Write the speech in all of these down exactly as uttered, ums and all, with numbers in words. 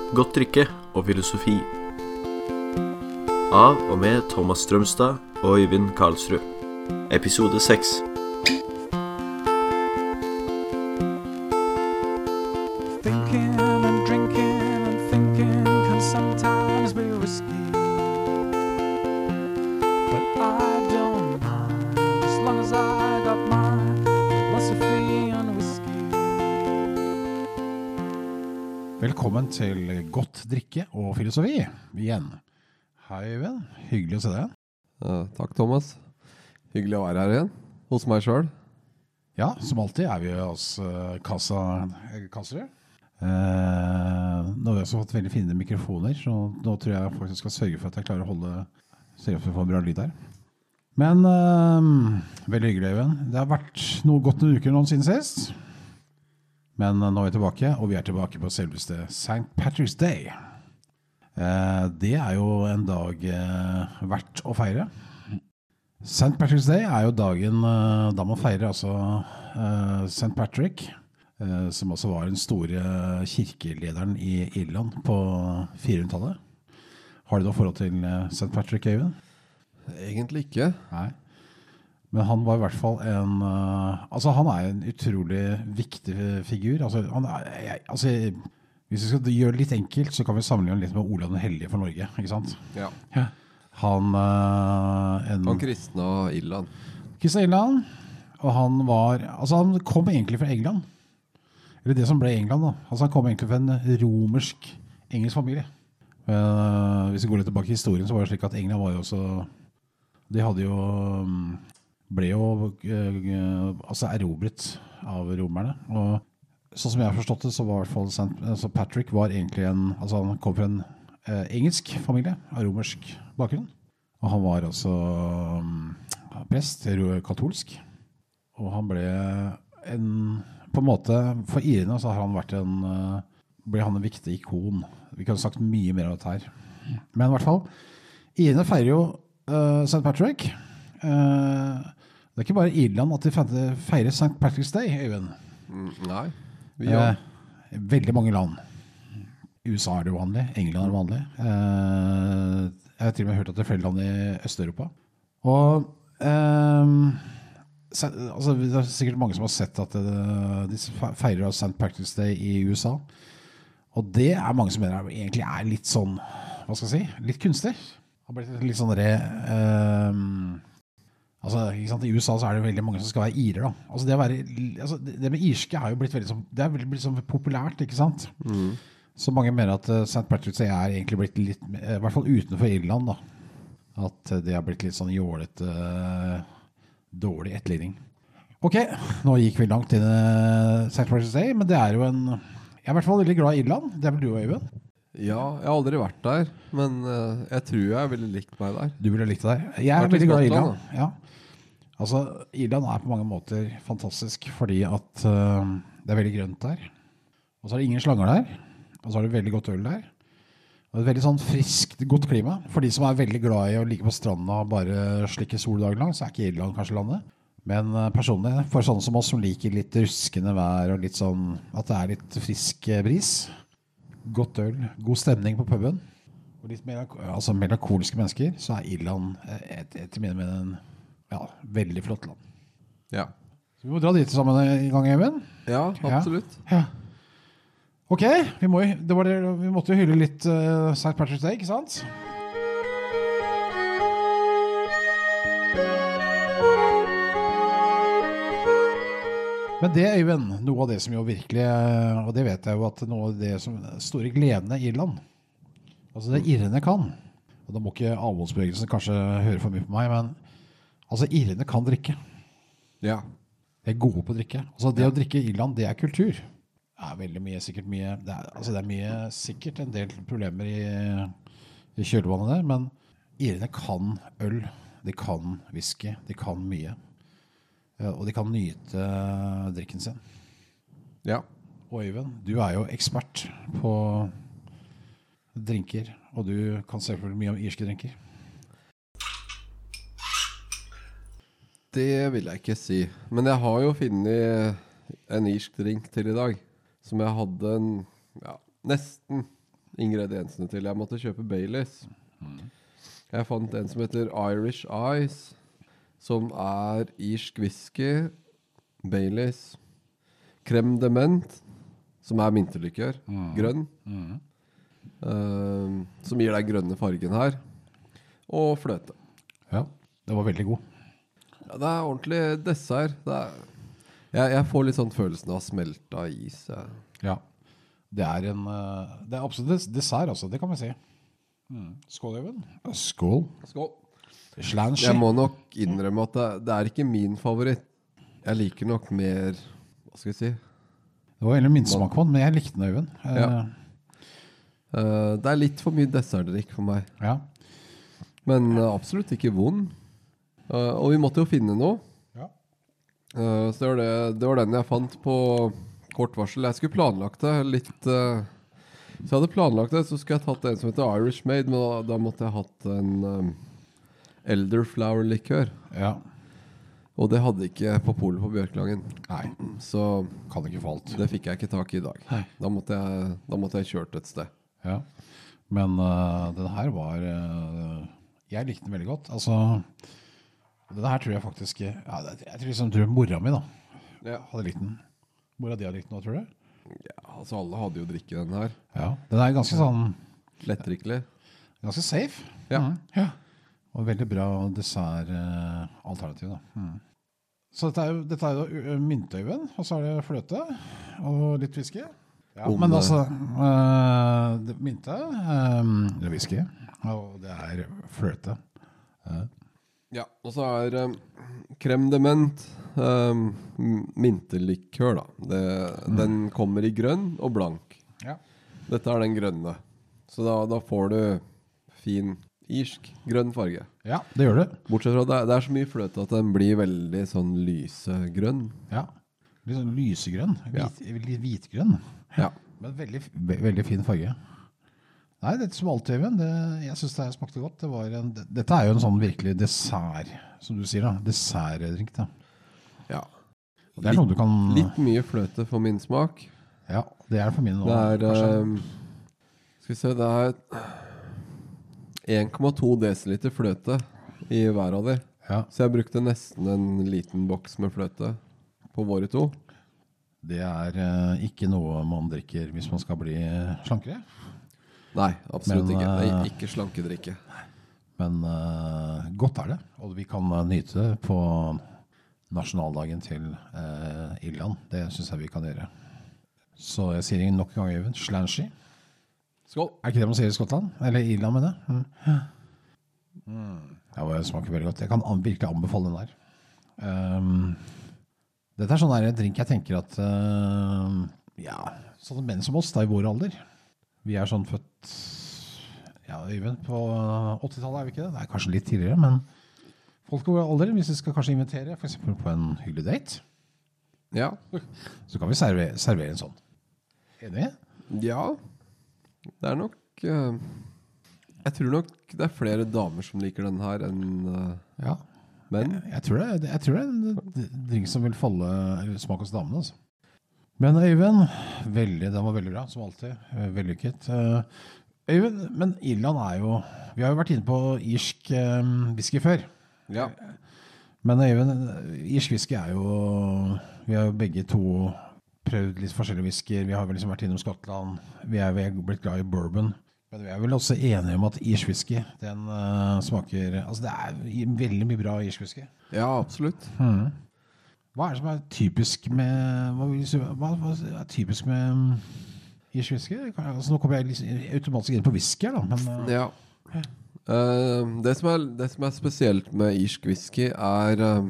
Godt drikke og filosofi. Av og med Thomas Strømstad og Øyvind Karlsrud. Episode seks. Thinking and drinking and thinking can sometimes be risky, but I don't mind as long as I got my philosophy and whiskey. Velkommen til Godt drikke og filosofi igjen. Hei Øyvind, hyggelig å se deg. Ja, takk Thomas. Hyggelig å være her igjen, hos meg selv. Ja, som alltid er vi hos uh, Kassa Karlsrud. Uh, nå har vi også fått veldig fine mikrofoner, så nå tror jeg faktisk skal sørge for at jeg klarer å holde, se at vi får en bra lyd her. Men uh, veldig hyggelig Øyvind. Det har vært noe godt noen uker nå siden sist. Men nå er vi tilbake, og vi er tilbake på selveste Saint Patrick's Day. Eh, det er jo en dag eh, verdt å feire. Saint Patrick's Day er jo dagen eh, da man feirer altså eh, Saint Patrick, eh, som også var den store kirkelederen i Irland på fire hundretallet. Har du noe forhold til eh, Saint Patrick, Øyvind? Egentlig ikke. Nei. Men han var i hvert fall en, uh, altså han er en utrolig viktig figur. Altså, han er, jeg, altså, hvis vi skal gjøre det litt enkelt, så kan vi sammenligne litt med Olav den Hellige for Norge, ikke sant? Ja. Ja. Han, uh, en... Han kristne og Irland. Kristne Irland, og han var, altså han kom egentlig fra England. Eller det som ble England da. Altså han kom egentlig fra en romersk engelsk familie. Uh, hvis vi går litt tilbake i historien, så var det slik at England var jo også, de hadde jo... Um, ble jo uh, altså erobret av romerne, og sånn som jeg har forstått det, så var i hvert fall Saint, altså Patrick var egentlig en, altså han kom fra en uh, engelsk familie av romersk bakgrunn, og han var altså um, prest, katolsk, og han ble en, på en måte, for irene så har han vært en, uh, ble han en viktig ikon. Vi kan ha sagt mye mer av dette her. Men i hvert fall, irene feirer jo uh, Saint Patrick. Uh, det er ikke bare Irland at de feirer Saint Patrick's Day, Øyvind. Mm, nei, vi gjør. Uh, veldig mange land. U S A er det vanlig, England er det vanlig. Uh, jeg har til og med hørt at det er flere land i Øst-Europa. Og um, se, altså, det er sikkert mange som har sett at uh, de feirer Saint Patrick's Day i U S A. Og det er mange som mener egentlig er litt sånn, hva skal jeg si, litt kunstig. Det har blitt litt sånn re... Um, altså, ikke sant, i U S A så er det veldig mange som skal være irer da. Altså det, å være, altså det med irske er jo blitt veldig sånn, det er blitt, blitt sånn populært, ikke sant? Mm. Så mange mener at uh, Saint Patrick's Day er egentlig blitt litt, uh, i hvert fall utenfor Irland da, at uh, det har blitt litt sånn jålet, uh, dårlig etterligning. Ok, nå gikk vi langt inn i uh, Saint Patrick's Day, men det er jo en, jeg er i hvert fall veldig glad i Irland, det er vel du og Øyvind? Ja, jeg har aldri vært der, men uh, jeg tror jeg ville likt meg der. Du ville likt det der? Jeg er veldig glad i Irland, ja. Altså, Irland er på mange måter fantastisk, fordi at uh, det er veldig grønt der. Og så er det ingen slanger der. Og så er det veldig godt øl der. Og det er veldig sånn friskt, godt klima. For de som er veldig glad i å ligge på stranda og bare slikke sol dagen lang, så er ikke Irland kanskje landet. Men uh, personlig, for sånne som oss som liker litt ruskende vær og litt sånn, at det er litt frisk uh, bris, godt øl, god stemning på puben, og litt mer, altså melankolske mennesker, så er Irland et, etter min mening ja, veldig flott land. Ja. Så vi må dra dit sammen i gang, Øyvind. Ja, absolutt. Ja. Ja. Ok, vi, må, det var det, vi måtte jo hylle litt uh, Saint Patrick's Day, ikke sant? Men det, Øyvind, noe av det som jo virkelig, og det vet jeg jo at noe av det som store gledene i Irland, altså det irene kan, og da må ikke avholdsbevegelsen kanskje høre for mye på meg, men altså, irene kan drikke. Ja. De er gode på å drikke. Altså, det ja. Å drikke i Irland, det er kultur. Det er veldig mye, sikkert mye, det er, altså, det er mye, sikkert en del problemer i, i kjølvannet der, men irene kan øl, de kan whisky, de kan mye. Og de kan nyte drikken sin. Ja. Og Øyvind, du er jo ekspert på drinker, og du kan selvfølgelig mye om irske drinker. Det vil jeg ikke si. Men jeg har jo funnet en irsk drink til i dag, som jeg hadde en, ja, nesten ingrediensene til. Jeg måtte kjøpe Baileys. Jeg fant en som heter Irish Ice, som er irsk whisky, Baileys, crème de menthe, som er mintelikør, grønn, uh, som gir deg grønne fargen her, og fløte. Ja, det var veldig god. Ja, det er ordentlig dessert. Det er, jeg, jeg får litt sånn følelsen av smelta is. Ja. Ja, det er en eh, Det er absolutt des- dessert, altså. Det kan vi si. Mm. Skål, Øyvind. Skål. Skål. Slanshy. Jeg må nok innrømme at det, det er ikke min favoritt. Jeg liker nok mer, hva skal vi si? Det var veldig minnsmak på den, men jeg likte den, Øyvind. Eh, Ja. Uh, det er litt for mye dessertdrikk for meg. ja. Men uh, absolutt ikke vond. Uh, og vi måtte jo finne noe. Ja. Uh, så det var, det, det var den jeg fant på kort varsel. Jeg skulle planlagt det litt... Uh, så jeg hadde planlagt det, så skulle jeg tatt en som heter Irish Made, men da, da måtte jeg hatt en um, elderflower-likør. Ja. Og det hadde ikke på polet på Bjørklangen. Nei, Så kan ikke få alt. det fikk jeg ikke tak i i dag. Nei. Da måtte jeg, da måtte jeg kjørt et sted. Ja. Men uh, den her var uh, jeg likte den veldig godt. Altså, den her tror jeg faktisk ja, det, Jeg tror liksom tror mora mi da Ja. hadde likt den. Mora di hadde likt den også, tror du? Ja, altså alle hadde jo drikke den her. Ja. Den er ganske sånn Lettdrikkelig. ganske safe. Ja. Mhm. Ja. Og veldig bra dessert-alternativ da. Mhm. Så dette er jo, dette er jo uh, myntøyven, og så er det fløte og litt whisky. Ja, Om men det- altså uh, det, mynte, um, det er whisky, og det er fløte. Ja. Ja, og så er um, crème de menthe, um, m- mintelikør da. Det, Den kommer i grønn og blank. Ja. Dette er den grønne. Så da, da får du fin irsk grønn farge. Ja, det gjør det. Bortsett fra at det, er- det er så mye fløte at den blir veldig sånn lysegrønn. Ja. Litt sånn lysegrønn, Ja. hvit, litt hvitgrønn. Ja. Men veldig, ve veldig fin farge. Nei, dette som alltid, Øyvind, det, jeg synes det her smakte godt. Det var en, det, dette er jo en sånn virkelig dessert, som du sier da. Dessertdrink da. Ja. Og det er noe du kan... Litt mye fløte for min smak. Ja, det er det for mine nå. Det er kanskje. um, Skal vi se, det er en komma to desiliter fløte i hver av de. Ja, Så jeg brukte nesten en liten boks med fløte på våre to. det er eh, ikke noe man drikker hvis man skal bli slankere. Nei, absolutt Men, ikke. Det eh, er ikke slankedrikke. Men eh, godt er det, og vi kan eh, nyte det på nasjonaldagen til eh, Irland. Det synes jeg vi kan gjøre. Så jeg sier ingen nok en gang, Øyvind. Slanshy. Skål! Er ikke det man sier i Skottland? Eller Irland, mener jeg. Mm. Mm. Ja, det smaker veldig godt. Jeg kan an virkelig anbefale den der. Um, dette er sånn der drink jeg tenker at uh, ja, sånne menn som oss, da i vår alder. Vi er sånn født ja, Øyvind, på åttitallet er vi ikke det? Det er kanskje litt tidligere, men folk i vår alder, hvis vi skal kanskje invitere, for eksempel på en hyggelig date, Ja. så kan vi servere, servere en sånn. Enig? Ja. Det er nok eh, Jeg tror nok det er flere damer som liker den her enn eh, Ja. menn. Jeg tror, det, jeg tror det er en d- drink som vil falle eller smake hos damene. Altså. Men Øyvind, veldig, den var veldig bra, som alltid. Eh, Vellykket. Eh, Øyvind, men Irland er jo... Vi har jo vært inne på irsk eh, whisky før. Ja. Men Øyvind, irsk whisky er jo... Vi har jo begge to prøvd litt forskjellige whiskyer. Vi har vel liksom vært innom Skottland. Vi er vel blitt glad i bourbon. Men vi er vel også enige om at irsk whisky, den eh, smaker... Altså det er veldig mye bra irsk whisky. ja, absolutt. Mhm. Hva er det som er typisk med hva, vil du si- hva, hva er typisk med um, irsk whisky? Altså, nå kommer jeg liksom automatisk inn på whisky her da, men uh, Ja. Eh, det, som er, det som er spesielt med irsk whisky er eh,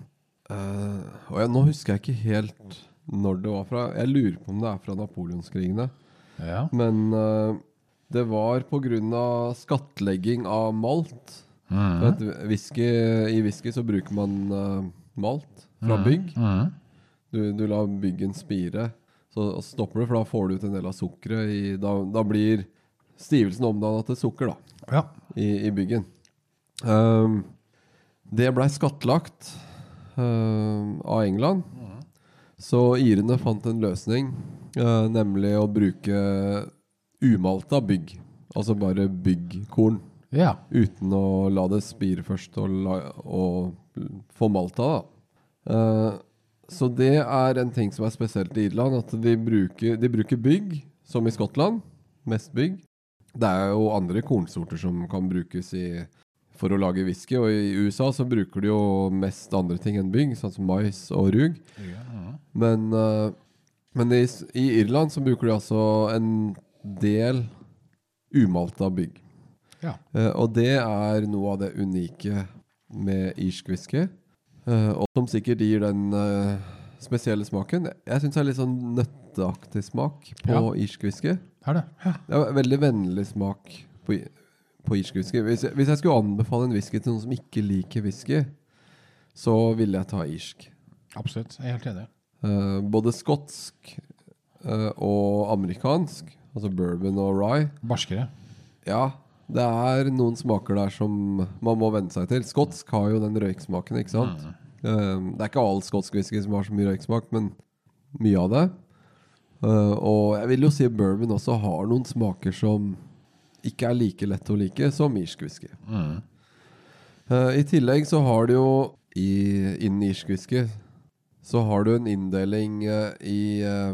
eh, Og jeg, nå husker jeg ikke helt når det var fra. Jeg lurer på om det er fra Napoleonskrigene. ja. Men eh, det var på grunn av skattlegging av malt. Mhm. For at whisky, I whisky så bruker man eh, malt fra bygg. Mhm. Du, du lar byggen spire, så stopper du, for da får du ut en del av sukkeret. I, da, da blir stivelsen omdannet til sukker da, Ja. i, i byggen. Um, det ble skattlagt um, av England. Så irene fant en løsning, uh, nemlig å bruke umalta bygg. Altså bare byggkorn. Ja. Uten å la det spire først og, la, og få malta da. Uh, så det er en ting som er spesielt i Irland, at de bruker, de bruker bygg, som i Skottland, mest bygg. Det er jo andre kornsorter som kan brukes i, for å lage whisky, og i U S A så bruker de jo mest andre ting enn bygg, sånn som mais og rug. Ja, ja. Men, uh, men i, i Irland så bruker de altså en del umalta bygg. Ja. Uh, og det er noe av det unike med irsk whisky, uh, og som sikkert gir den uh, spesielle smaken. Jeg synes det er litt sånn nøtteaktig smak på Ja. irsk whisky. Er det? Ja. Det er veldig vennlig smak på, på irsk whisky. Hvis jeg, hvis jeg skulle anbefale en whisky til noen som ikke liker whisky, så ville jeg ta irsk. Absolutt, jeg er helt enig. Uh, både skotsk uh, og amerikansk, altså bourbon og rye. Barskere. Ja, det er noen smaker der som man må venne seg til. Skotsk har jo den røyksmaken, ikke sant? Mm. Uh, det er ikke all skotsk whisky som har så mye røyksmak, men mye av det. Uh, og jeg vil jo si bourbon også har noen smaker som ikke er like lett å like som irsk whisky. Mm. Uh, I tillegg så har du jo i, innen irsk whisky så har du en inndeling uh, i uh,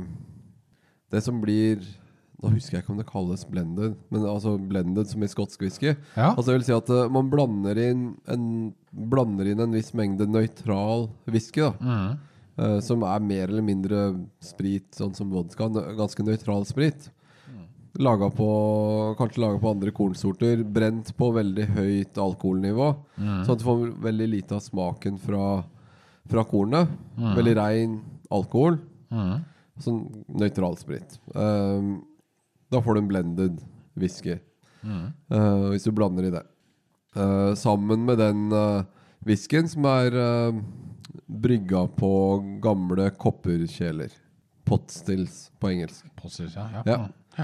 det som blir... Nå husker jeg ikke om det kalles blended, men altså blended som i skotsk whisky. Ja. Altså jeg vil si at uh, man blander inn, en, blander inn en viss mengde nøytral whisky da. Mm. Uh, som er mer eller mindre sprit, sånn som vodka, ganske nøytral sprit. Mm. Laget på, kanskje laget på andre kornsorter, brent på veldig høyt alkoholnivå, mm. sånn at du får veldig lite av smaken fra, fra kornet. Mm. Veldig ren alkohol. Mm. Sånn nøytral sprit. Um, Da får du en blended whisky. Mm. Uh, hvis du blander i det. Uh, sammen med den uh, whiskyen som er uh, brygga på gamle kopperkjeler. Potstills på engelsk. Potstills, ja. ja. ja. ja.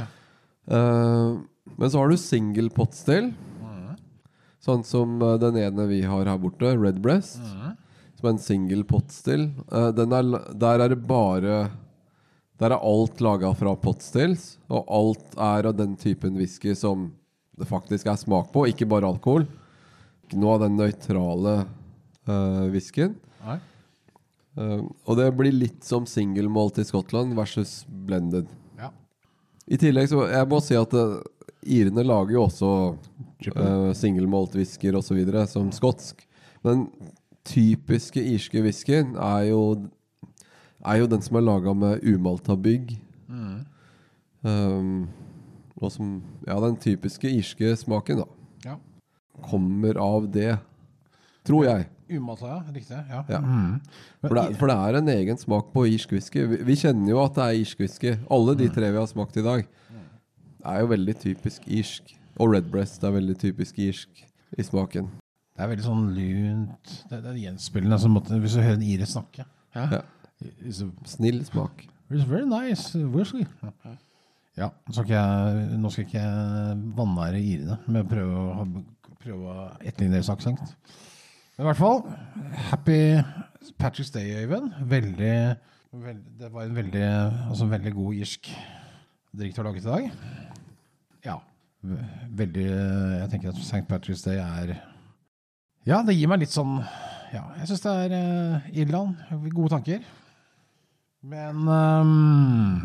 Uh, men så har du single potstill. Mm. Sånn som uh, den ene vi har her borte, Redbreast. Mm. Som er en single potstill. Uh, den er, der er det bare... Der er alt laget fra potstills, og alt er av den typen whisky som det faktisk er smak på, ikke bare alkohol. Ikke noe av den nøytrale uh, whiskyen. Nei. Uh, og det blir litt som single malt i Skottland versus blended. Ja. I tillegg så, jeg må si at uh, irene lager jo også uh, single malt whiskyer og så videre, som skotsk. Men typiske irske whiskyen er jo... er jo den som er laget med umalta bygg. Mm. Um, og som, ja, den typiske irske smaken da. Ja. Kommer av det, tror jeg. Umalta, ja, riktig. Ja. Ja. Mm. For, det, for det er en egen smak på irsk whisky. Vi, vi kjenner jo at det er irsk whisky. Alle de tre vi har smakt i dag er jo veldig typisk irsk. Og Redbreast er veldig typisk irsk i smaken. Det er veldig sånn lunt. Det, det er gjenspillende, som måtte, hvis du hører en ire snakke. Ja. Ja. A, snill smak. It's very nice whisky. Ja, så skal jeg, nå skal ikke jeg vannære irene, men prøve å, prøve å etterligne deres aksent. Men i hvert fall, happy Patrick's Day, Øyvind. Veldig, veld, det var en veldig, altså veldig god irsk drikk til å lage i dag. Ja, veldig, jeg tenker at Saint Patrick's Day er, ja, det gir meg litt sånn, ja, jeg synes det er uh, Irland, gode tanker. Men um,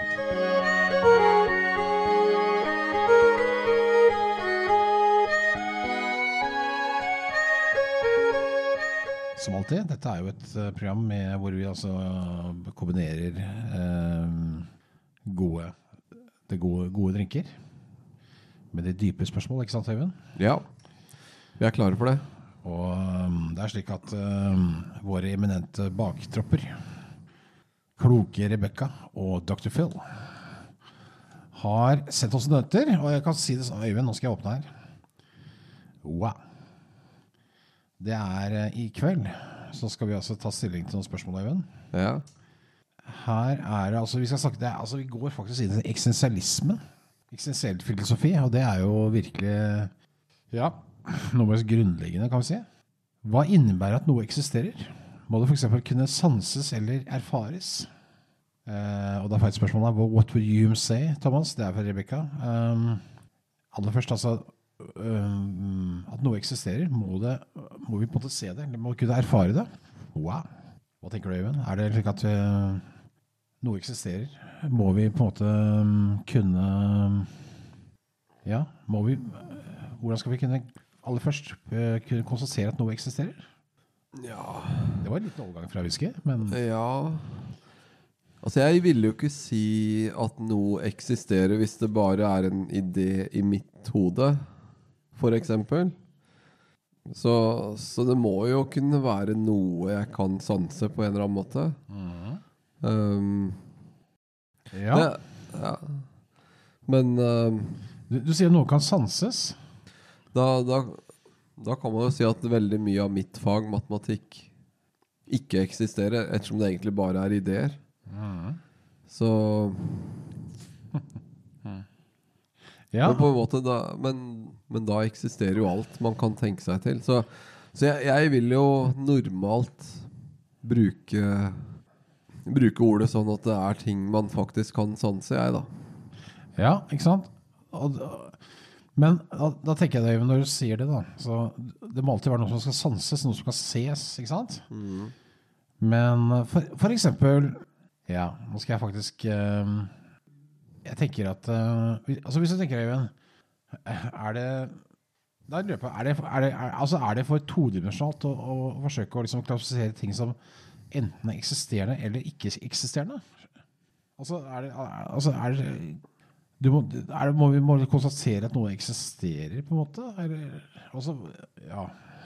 som alltid, dette er jo et uh, program med, hvor vi altså uh, kombinerer uh, gode, det gode, gode drinker med de dype spørsmål, ikke sant, Øyvind? Ja, vi er klare for det. Og um, det er slik at um, våre eminente baktropper, kloke Rebecca og doktor Phil, har sett oss nøtter, og jeg kan si det sånn, Øyvind, nå skal jeg åpne her. Wow. Det er uh, i kveld, så skal vi altså ta stilling til noen spørsmål, Øyvind. Ja. Her er det, altså, vi skal snakke, det er, altså, vi går faktisk inn i eksistensialisme, eksistensiell filosofi, og det er jo virkelig, ja, noe mest grunnleggende, kan vi si. Hva innebærer at noe eksisterer? Må det for eksempel kunne sanses eller erfares? Eh, og og da får jeg et spørsmål da. What would you say, Thomas? Det er fra Rebecca. Um, aller først, altså, um, at noe eksisterer, må, det, må vi på en måte se det, eller må vi kunne erfare det? Wow. Hva tenker du, Øyvind? Er det slik at vi, noe eksisterer? Må vi på en måte um, kunne... Ja, må vi... Hvordan skal vi kunne aller først uh, kunne konstatere at noe eksisterer? Ja. Det var en liten overgang fra whisky, men... Ja. Altså, jeg vil jo ikke si at noe eksisterer hvis det bare er en idé i mitt hode, for eksempel. Så, så det må jo kunne være noe jeg kan sanse på en eller annen måte. Mhm. Um, Ja. det, ja. Men um, Du, du sier noe kan sanses. da, da, da kan man jo si at veldig mye av mitt fag, matematikk, ikke eksisterer, ettersom det egentlig bare er ideer. Så Ja. men på en måte da, men, men da eksisterer jo alt man kan tenke seg til. Så, så jeg, jeg vil jo normalt bruke bruke ordet sånn at det er ting man faktisk kan sanse, jeg da. Ja, ikke sant? Og, men da, da tenker jeg det, Øyvind, når du sier det da, så det må alltid være noe som skal sanses, noe som skal ses, ikke sant? Mm. Men for, for eksempel, ja, nå skal jeg faktisk, eh, jeg tenker at, eh, vi- altså hvis du tenker, Øyvind, er det, da lurer jeg på, er det, er det, er, altså er det for todimensionalt å, å forsøke å liksom klassifisere ting som enten er eksisterende eller ikke eksisterende? Altså er det, altså er det, du må, er det må vi må vi konstatere at noe eksisterer på en måte? Eller, altså, ja.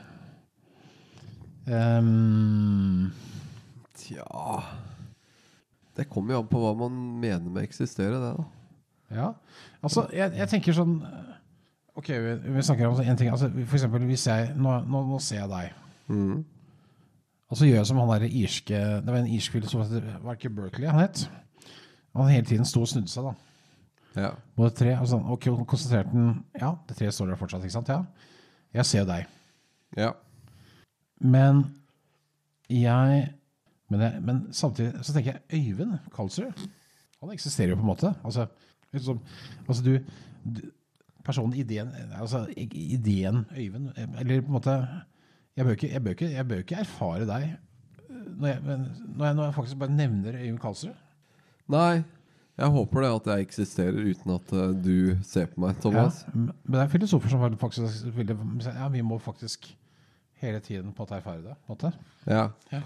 Um, Tja, det kommer jo an på hva man mener med eksistere, det da. ja, altså jeg, jeg tenker sånn, ok, vi, vi snakker om en ting, altså for eksempel hvis jeg, nå, nå, nå ser jeg deg, Mm. og så gjør jeg som han der irske, det var en irsk filosof, var det ikke Berkeley han het? Han hele tiden stod og snudde seg da. Ja. Både tre, og sånn, ok, konsentrerte den, ja, det tre står der fortsatt, ikke sant, ja. Jeg ser jo deg. Ja. Men jeg, men, jeg, men samtidig så tenker jeg, Øyvind Karlsrud, han eksisterer jo på en måte. Altså, liksom, altså du, du, personen, ideen, altså ideen Øyvind, eller på en måte, jeg bør ikke, jeg bør ikke, jeg bør ikke erfare deg når jeg, men, når jeg, når jeg faktisk bare nevner Øyvind Karlsrud. Nei, jeg håper det at jeg eksisterer uten at uh, du ser på meg, Thomas. Ja, men det er filosofer som faktisk vil, ja, vi må faktisk hele tiden på at erfare det, på en måte. Ja.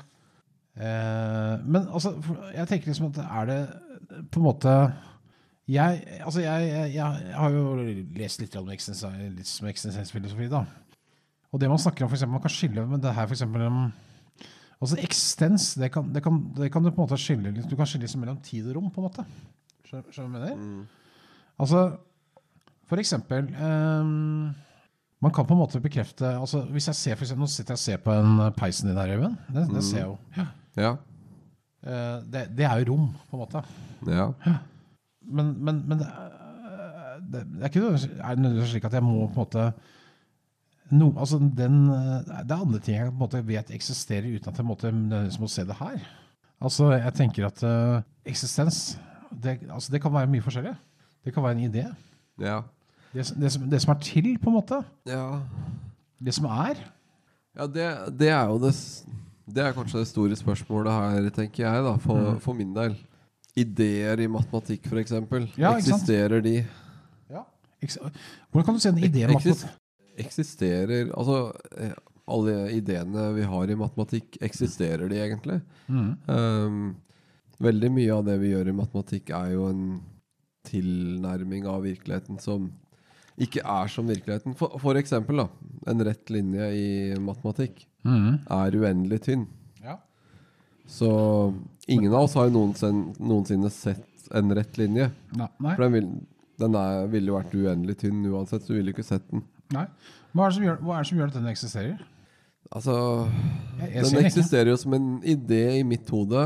Eh, men altså, for- jeg tenker liksom at er det på en måte jeg, altså jeg, jeg, jeg har jo lest litt om eksistens- eksistensfilosofi da, og det man snakker om for eksempel, man kan skille med det her for eksempel um, altså eksistens, det kan, det, kan, det kan du på en måte skille litt, du kan skille liksom mellom tid og rom på en måte. Skjønner skjønner du hva jeg mener? Altså, for eksempel um, man kan på en måte bekrefte, altså hvis jeg ser for eksempel, nå sitter jeg og ser på en peisen din her, Øyvind, det, det ser jeg jo. Ja. Ja. Eh, det, det er jo rom, på en måte. Ja. Men, men, men det, er- det, det er ikke noe, er det nødvendigvis slik at jeg må på en måte no, altså den, det er andre ting jeg på en måte vet eksisterer uten at jeg på en måte nødvendigvis må se det her. Altså jeg tenker at uh, eksistens, det, altså, det kan være mye forskjellig. Det kan være en idé. Ja. Det, det, som, det som er til, på en måte. Ja. Det som er. Ja, det, det er jo det s- Det er kanskje det store spørsmålet her, tenker jeg da, for, Mm. for min del. Ideer i matematikk, for eksempel. Ja, ikke sant? Eksisterer de? Ja. Eks- Hvordan kan du se en idé om Eksis- matematikk? Eksisterer, altså eh, alle ideene vi har i matematikk, eksisterer de egentlig? Mm. Um, veldig mye av det vi gjør i matematikk er jo en tilnærming av virkeligheten som ikke er som virkeligheten. For, for eksempel da, en rett linje i matematikk Mm. er uendelig tynn. Ja. Så ingen av oss har jo noensinne, noensinne sett en rett linje. Nei. Nei. For den, vil, den er, ville jo vært uendelig tynn uansett, så du ville ikke sett den. Nei. Hva er, det som gjør, hva er det som gjør at den eksisterer? Altså, Jeg, jeg ser den den ikke. eksisterer jo som en idé i mitt hode.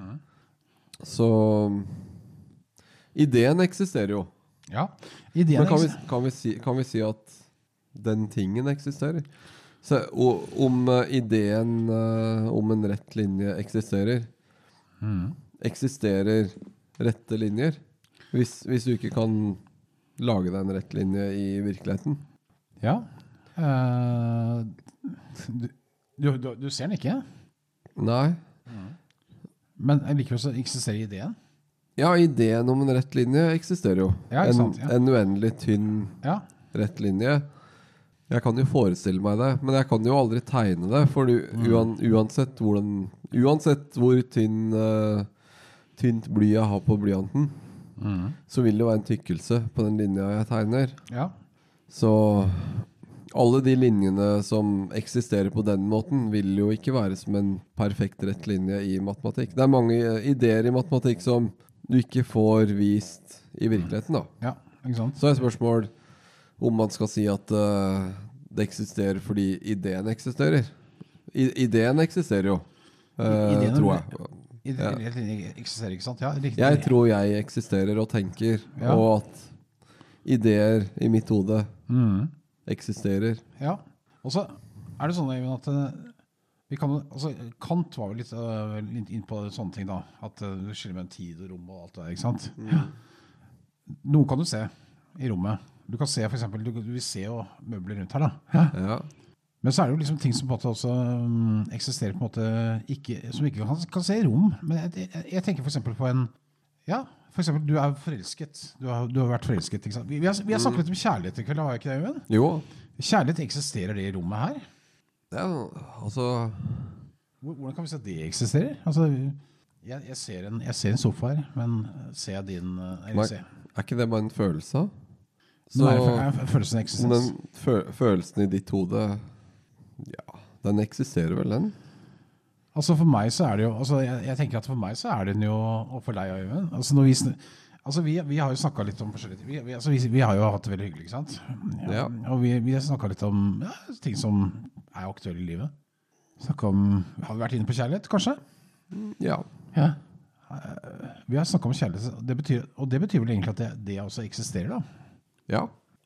Så ideen eksisterer jo. Ja. Ideen Men kan vi, eksis- kan, vi si, kan vi si at den tingen eksisterer? Så o- om eh, ideen eh, om en rett linje eksisterer, Mm. eksisterer rette linjer. Hvis, hvis du ikke kan lage deg en rett linje i virkeligheten. Ja. Uh, du, du, du, du ser den ikke? Nei. Men likevel så eksisterer ideen? Ja, ideen om en rett linje eksisterer jo. Ja, ikke en, sant, ja. en uendelig tynn Ja. rett linje. Jeg kan jo forestille meg det, men jeg kan jo aldri tegne det, for du, uan, uansett, hvordan, uansett hvor tynn, uh, tynt bly jeg har på blyanten, mm. så vil det jo være en tykkelse på den linja jeg tegner. Ja. Så alle de linjene som eksisterer på den måten vil jo ikke være som en perfekt rett linje i matematikk. Det er mange ideer i matematikk som du ikke får vist i virkeligheten da. Ja, ikke sant? Så er spørsmål om man skal si at uh, det eksisterer fordi ideen eksisterer. I, ideen eksisterer jo, uh, Ideen, tror jeg. Ideen Ja. eksisterer, ikke sant? Ja, riktig. Jeg tror jeg eksisterer og tenker, Ja. og at ideer i mitt hode Mm. eksisterer. Ja, og så er det sånn Eivind, at uh, vi kan, altså, Kant var jo litt, uh, litt inn på sånne ting da, at uh, du skiller mellom tid og rom og alt det der, ikke sant? Ja. Noen kan du se i rommet. Du kan se for eksempel, du, du vil se jo møbler rundt her da. Ja. Ja. Men så er det jo liksom ting som på en måte også um, eksisterer på en måte, ikke, som ikke kan, kan se i rom. Men jeg, jeg, jeg tenker for eksempel på en, ja, for eksempel du er forelsket. Du har, du har vært forelsket, ikke sant? Vi, vi, har, vi har snakket litt om kjærlighet i kveld, har jeg ikke det, Øyvind? Jo, Kjærlighet, eksisterer det i rommet her? det er altså... Hvordan kan vi si at det eksisterer? Altså, jeg, jeg, ser en, jeg ser en sofa her, men ser jeg din... Eller, Nei, ser, er ikke det bare en følelse? Så, Nei, er følelsen eksistens? Den fø følelsen i ditt hode, ja, den eksisterer vel den? Altså for meg så er det jo, altså jeg, jeg tenker at for meg så er den jo, og for deg Øyvind, altså når vi, altså vi, vi har jo snakket litt om forskjellige, vi, vi, altså vi, vi har jo hatt det veldig hyggelig, ikke sant? Ja, Ja. Og vi, vi har snakket litt om ja, ting som er aktuelle i livet. Snakket om, har vi vært inne på kjærlighet, kanskje? Ja. Ja. Vi har snakket om kjærlighet, det betyr, og det betyr vel egentlig at det, det også eksisterer da? Ja.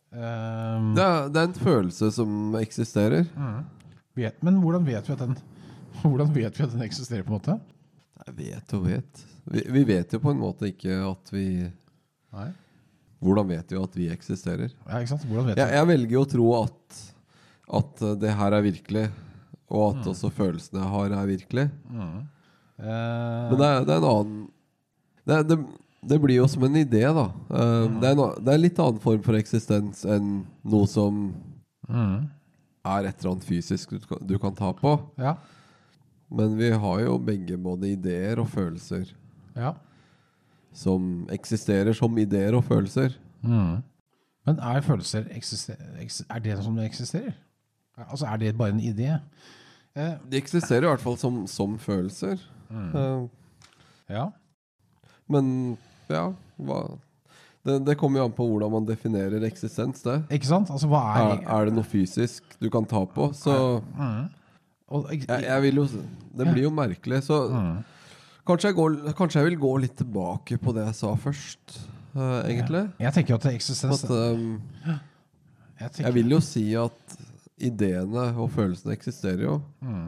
Um, Det er, det er en følelse som eksisterer. vet, men hvordan vet vi at den, hvordan vet vi at den eksisterer på en måte? Jeg vet og vet. Vi, vi vet jo på en måte ikke at vi... Nei. Hvordan vet vi at vi eksisterer? Ja, ikke sant? Hvordan vet Jeg, vi? jeg velger jo å tro at, at det her er virkelig, og at også følelsene jeg har er virkelig. Eh, Men det er, det er en annen... Det, det, det blir jo som en idé da. Um, det, er en, det er en litt annen form for eksistens enn noe som mm. er et eller annet fysisk du, kan- du kan ta på. Ja, Men vi har jo begge både ideer og følelser ja. som eksisterer som ideer og følelser. Mm. Men er følelser eksister, eks- er det som det eksisterer? Altså er det bare en idé? Eh, De eksisterer i hvert fall som, som følelser. Uh, ja. men ja, hva... Det, det kommer jo an på hvordan man definerer eksistens, det. Ikke sant? Altså hva er... Er, er det noe fysisk du kan ta på? Så Mm. Og, ek- jeg, jeg vil jo... Det blir jo merkelig, så... Mm. Kanskje jeg, går, kanskje jeg vil gå litt tilbake på det jeg sa først, uh, egentlig. Jeg tenker at det eksistens... At, um, jeg, tenker, jeg vil jo si at ideene og følelsene eksisterer jo.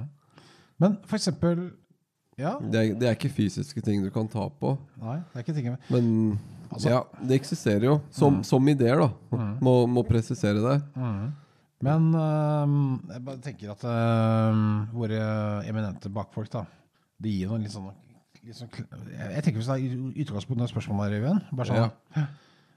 Men for eksempel... Ja? Det er, det er ikke fysiske ting du kan ta på. Nei, det er ikke ting med... Men Altså- ja, det eksisterer jo. Som, som ideer da. Må, må presisere det. Men øhm, jeg bare tenker at øhm, våre eminente bakfolk da, de gir noen litt sånn, litt sånn kl- jeg, jeg tenker hvis det er utgangspunkt av spørsmålet her, Øyvind, bare sånn, Ja.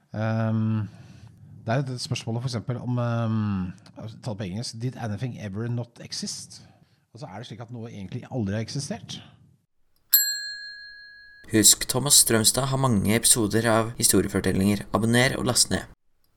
øhm, det er et spørsmål for eksempel om, øhm, ta det på engelsk, did anything ever not exist? Altså er det slik at noe egentlig aldri har eksistert? Husk, Thomas Strømstad har mange episoder av historiefortellinger. Abonner og last ned.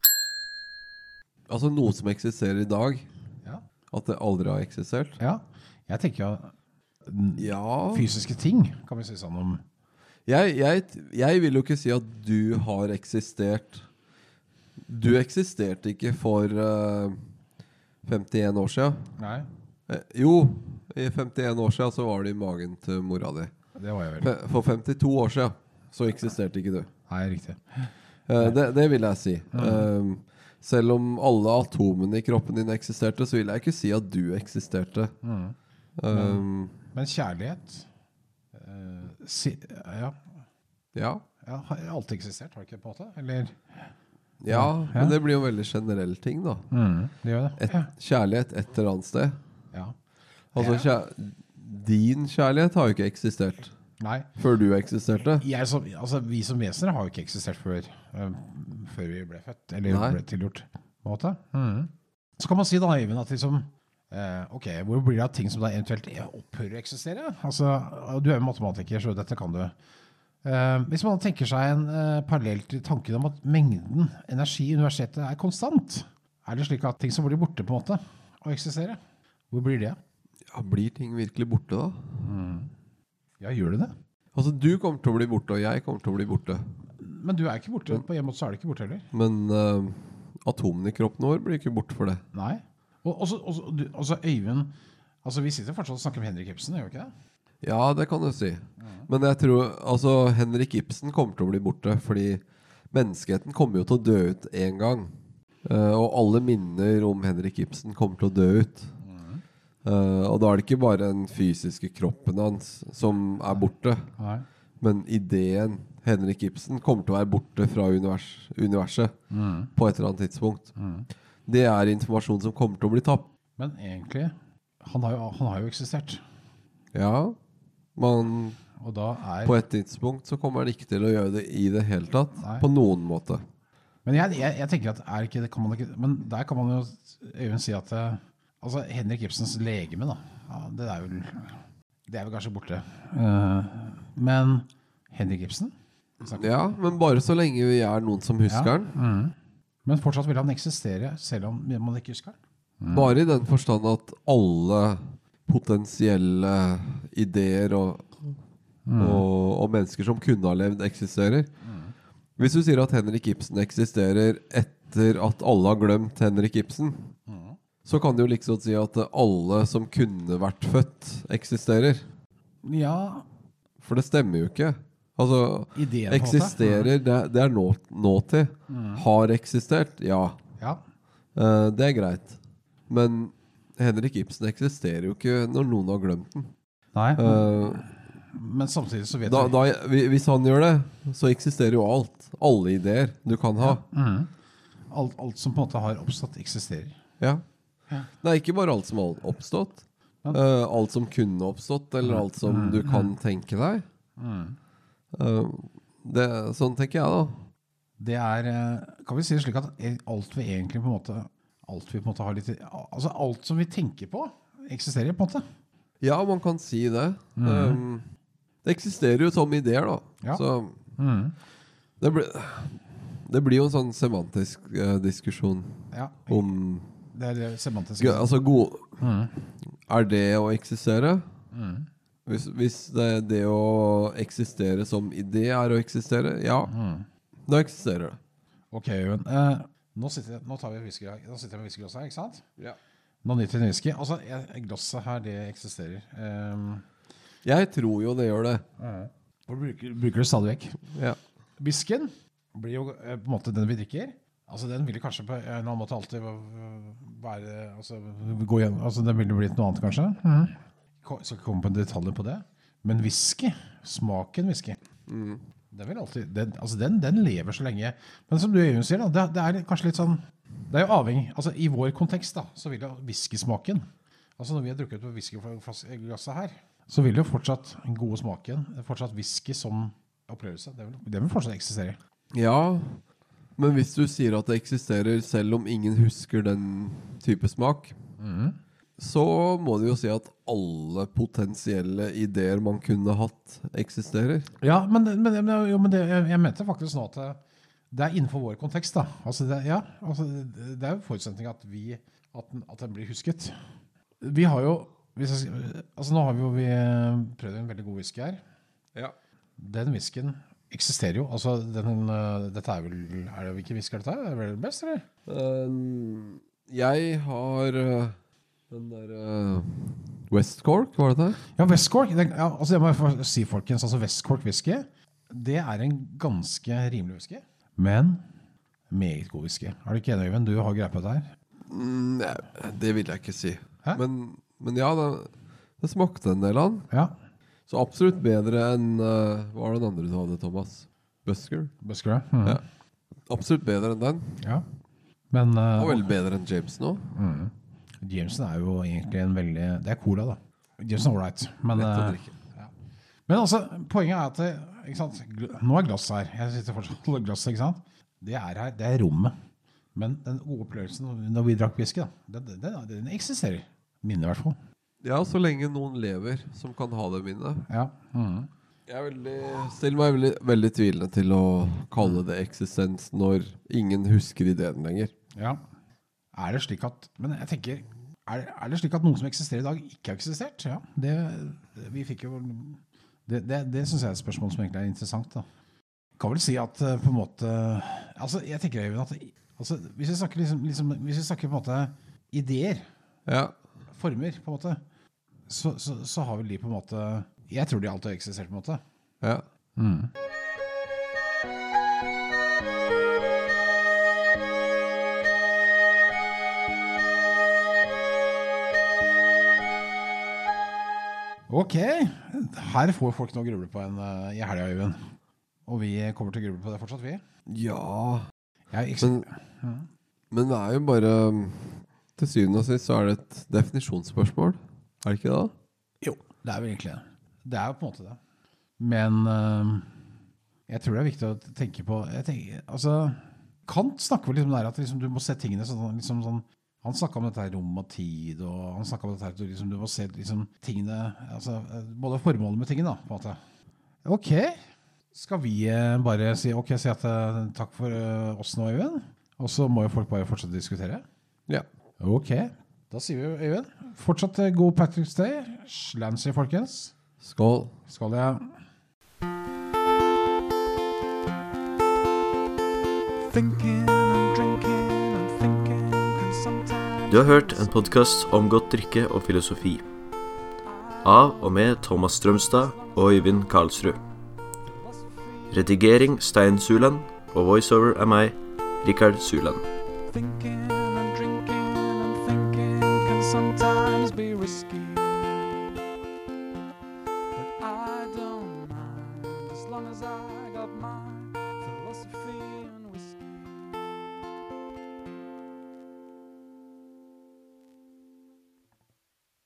Altså noe som eksisterer i dag, Ja, at det aldri har eksistert. ja. Jeg tenker jo Ja, fysiske ting, kan vi si sånn om. jeg, jeg, jeg vil jo ikke si at du har eksistert. Du eksisterte ikke for uh, femtien år siden. Nei, Eh, jo, i femtien år siden så var det i magen til mora di. det var jeg vel. Fe- For femtito år siden så eksisterte ikke du. Nei, riktig. Eh, det, det vil jeg si. Um, selv om alle atomene i kroppen din eksisterte, så vil jeg ikke si at du eksisterte. Um, Men kjærlighet, eh, si, ja, ja. ja, har alltid eksistert, har det ikke på en måte? Eller? Ja, Ja. men det blir jo en veldig generell ting da. Mm, det gjør det. Et, kjærlighet et eller annet sted. Ja. Altså, kjær, din kjærlighet har jo ikke eksistert Nei. før du eksisterte. Jeg som, altså, vi som vesener har jo ikke eksistert før, uh, før vi ble født, eller Nei. ble tilgjort på en måte. Mm. Så kan man si da, Eivind, at liksom, uh, ok, hvor blir det av ting som da eventuelt opphører å eksistere? Altså, du er jo matematiker, så dette kan du. Uh, hvis man tenker seg en uh, parallell til tanken om at mengden energi i universitetet er konstant, er det slik at ting som blir borte på en måte å eksistere? Hvor blir det? Ja, blir ting virkelig borte da? Mm. Ja, gjør det det? Altså, du kommer til å bli borte, og jeg kommer til å bli borte. Men du er ikke borte, på en måte så er du ikke borte heller. Men uh, atomen i kroppen vår blir ikke borte for det. Nei. Og også, også, du, også Øyvind, altså vi sitter fortsatt og snakker om Henrik Ibsen, gjør vi ikke det? Ja, det kan du si. Men jeg tror, altså, Henrik Ibsen kommer til å bli borte, fordi menneskeheten kommer jo til å dø ut en gang. Uh, og alle minner om Henrik Ibsen kommer til å dø ut. Uh, og da er det ikke bare den fysiske kroppen hans som er borte, Nei. men ideen Henrik Ibsen kommer til å være borte fra univers, universet Mm. på et eller annet tidspunkt. Mm. Det er informasjon som kommer til å bli tapt. Men egentlig, han har jo, han har jo eksistert. Ja, man, Og da er... på et tidspunkt så kommer han ikke til å gjøre det i det hele tatt, Nei. på noen måte. Men jeg, jeg, jeg tenker at er ikke, det kan man ikke... Men der kan man jo Øyvind si at... eh, Altså Henrik Ibsens legeme da, ja, det er vel... Det er vel kanskje borte. Uh, men Henrik Ibsen? Ja, men bare så lenge vi er noen som husker Ja. den. Mm. Men fortsatt vil han eksistere, selv om man ikke husker den. Mm. Bare i den forstand at alle potensielle ideer og, Mm. og, og mennesker som kunne ha levd eksisterer. Mm. Hvis du sier at Henrik Ibsen eksisterer etter at alle har glemt Henrik Ibsen, Mm. så kan du jo liksom si at alle som kunne vært født eksisterer. Ja, For det stemmer jo ikke. Altså, ideen på en måte. eksisterer, det, det er nå, nåtid. Mm. Har eksistert, ja. Ja. Eh, det er greit. Men Henrik Ibsen eksisterer jo ikke når noen har glemt den. Nei, Eh, men samtidig så vet da, vi... da, hvi- hvis han gjør det, så eksisterer jo alt. Alle ideer du kan ha. Mm. Alt, alt som på en måte har oppstått eksisterer. Ja. Ja. Nei, ikke bare alt som har oppstått. Ja. Eh, alt som kunne oppstått, eller alt som du kan tenke deg. Mm. Eh, det, sånn tenker jeg da. Det er, eh, kan vi si det slik at alt vi egentlig på en måte, alt vi på en måte har litt, altså alt som vi tenker på, eksisterer på en måte. Ja, man kan si det. Eh, det eksisterer jo som ideer da. Ja. Så Mm. det blir, det blir jo en sånn semantisk eh, diskusjon Ja, om det er det semantiske. G- altså god, Mm. er det å eksistere? Mm. Hvis, hvis det, det å eksistere som idé er å eksistere, ja, Mm. da eksisterer det. Ok, Øyvind. Eh, nå, sitter, nå tar vi whisky, nå sitter jeg med whiskyglasset her, ikke sant? Ja. Nå nyter vi en whisky. Altså, jeg- glasset her, det eksisterer. Um, Jeg tror jo det gjør det. og bruker, bruker det stadig vekk. Ja. Whiskyen blir jo eh, på en måte den vi drikker. Altså, den vil kanskje på en eller annen måte alltid øh, være, altså, gå igjen, altså, den ville blitt noe annet kanskje. Mm. Skal ikke komme på en detalj på det. Men whisky, smaken whisky, Mm. den vil alltid, den, altså den, den lever så lenge. Men som du Øyvind sier da, det, det er kanskje litt sånn, det er jo avhengig, altså i vår kontekst da, så vil jo whiskysmaken, altså når vi har drukket på whiskyglasset her, så vil jo fortsatt den gode smaken, fortsatt whisky som opplevelse, det vil, det vil fortsatt eksistere. Ja, men hvis du sier at det eksisterer selv om ingen husker den type smak, Mhm. så må du jo si at alle potensielle ideer man kunne hatt eksisterer. Ja, men, men, men, jo, men det, jeg, jeg mente faktisk nå at det, det er innenfor vår kontekst da. Altså det, ja, altså det, det er jo forutsetning at, vi, at, den, at den blir husket. Vi har jo, hvis jeg, skal- altså nå har vi jo vi prøvd en veldig god whisky her. Ja. Den whiskyen eksisterer jo. Altså den, øh, dette er vel, er det hvilken whisky er dette her? Er det vel best, eller? Um, jeg har uh, den der uh, West Cork, var det det? Ja, West Cork, den, ja, altså jeg må få si folkens, altså West Cork whisky, det er en ganske rimelig whisky, men meget god whisky. Er du ikke enig, Øyvind? Du har greie på det her. Mm, nei, det vil jeg ikke si. Hæ? Men, men ja, det, det smakte en del av den. Ja. Så absolutt bedre enn uh, hva var den andre du hadde, Thomas? Busker. Busker, ja. Mm. Ja. Absolutt bedre enn den. Ja. Men uh, Og veldig bedre enn Jameson også. mm. Jameson er jo egentlig en veldig... Det er cola da. Jameson er all right. Men, Lett å uh, drikke. ja. Men altså, poenget er at det, ikke sant? Gl- nå er glass her. Jeg sitter fortsatt og glass, ikke sant? Det er her, det er rommet. Men den gode opplevelsen når vi drakk whisky, da, den, den, den, den eksisterer. Minne i hvert fall. Ja, så lenge noen lever som kan ha det minnet. Ja. Mm. Jeg er veldig, stiller meg veldig, veldig tvilende til å kalle det eksistens når ingen husker ideen lenger. Ja. Er det slik at... Men jeg tenker... Er, er det slik at noen som eksisterer i dag ikke har eksistert? Ja. Det, vi fikk jo... Det, det, det synes jeg er et spørsmål som egentlig er interessant, da. Jeg kan vel si at uh, på en måte... Altså, jeg tenker Øyvind, at... Altså, hvis vi snakker liksom, liksom... Hvis vi snakker på en måte ideer... Ja. Former, på en måte... Så, så, så har vel de på en måte... Jeg tror de alltid har eksistert på en måte. Ja. Mm. Ok, her får folk nå gruble på en uh, i helga, Øyvind. Og vi kommer til å gruble på det fortsatt, vi. Ja. Jeg, ikke, Men, men det er jo bare til syvende og sist så er det et definisjonsspørsmål. Er det ikke det? jo, det er vel egentlig det. Det er jo på en måte det. Men uh, jeg tror det er viktig å tenke på... Jeg tenker, altså, Kant snakker vel liksom der at liksom, du må se tingene sånn, liksom sånn... Han snakket om dette her rom og tid, og han snakket om dette her, at du, liksom, du må se liksom, tingene, altså, både formålet med tingene, da, på en måte. Ok, skal vi uh, bare si, ok, si at uh, takk for uh, oss nå, Øyvind? Og så må jo folk bare fortsette å diskutere. Ja. Ok, da sier vi jo, Øyvind, fortsatt uh, god Patrick's Day. Slancy, folkens. Skål. Skål, ja. Thinking and drinking and thinking can sometimes Du har hørt en podcast om godt drikke og filosofi. Av og med Thomas Strømstad og Øyvind Karlsrud. Redigering Stein Suland og voiceover er meg, Rikard Suland. thinking and drinking and thinking can sometimes be risky. But I don't mind as long as I got mine.